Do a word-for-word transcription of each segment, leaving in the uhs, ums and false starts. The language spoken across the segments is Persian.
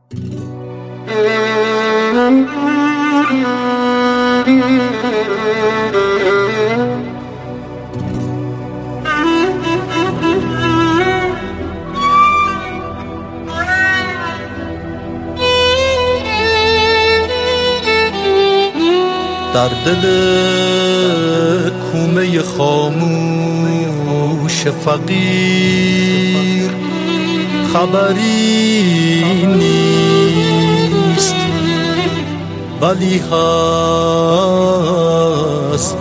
در دل کومه خاموش فقیر خبری نیست، ولی هست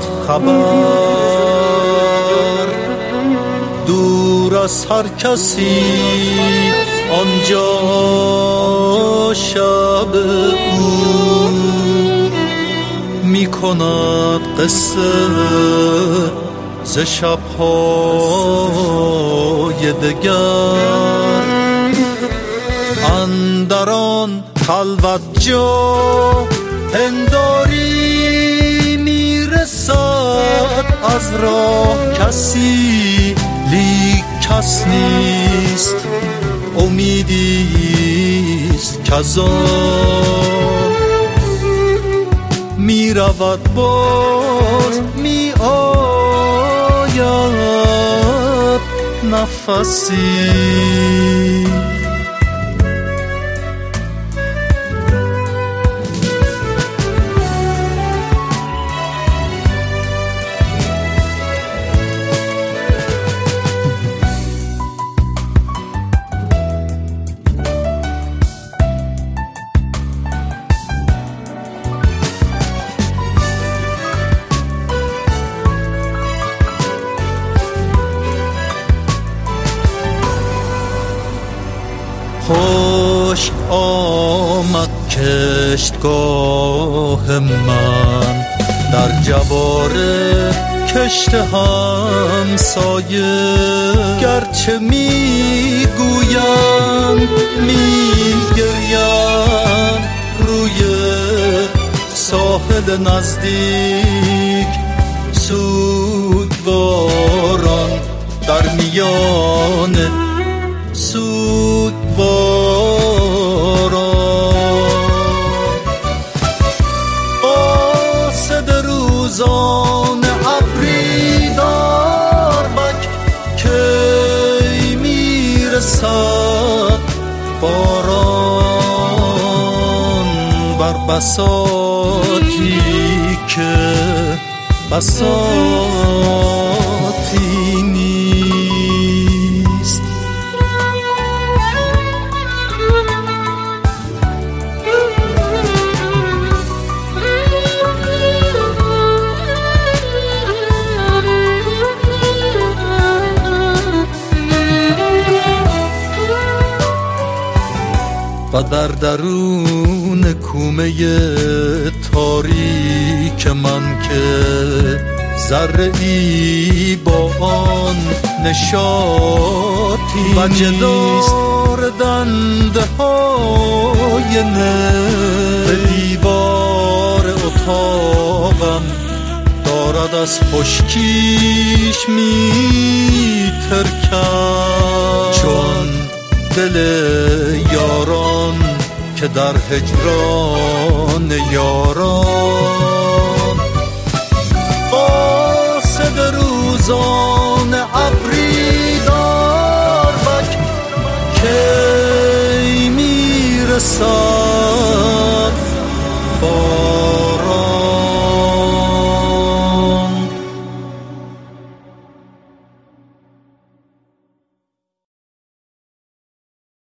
خبر دور از هر کسی آنجا شب او می کند قصه ز شب‌های دگر. اندر آن خلوت جا پنداری می رسد از راه کسی، لیک کس نیست امیدیست کزان می رود باز می آید نفسی. خوش آمد کشتگاه من در جوار کشت همسایه، گرچه می گویند می گریم روی ساحل نزدیک، سوگواران در میان سوگواران، قاصد روزان ابری دربک کی میرسد باران بر بساطی که بساطی نیست. و در درون کومه تاریک من که ذره‌ای با آن نشاطی و جدار دنده های نه به دیوار اتاقم دارد از خشکیش می ترکم، چون دل یاران که در هجران یاران قاصد روزان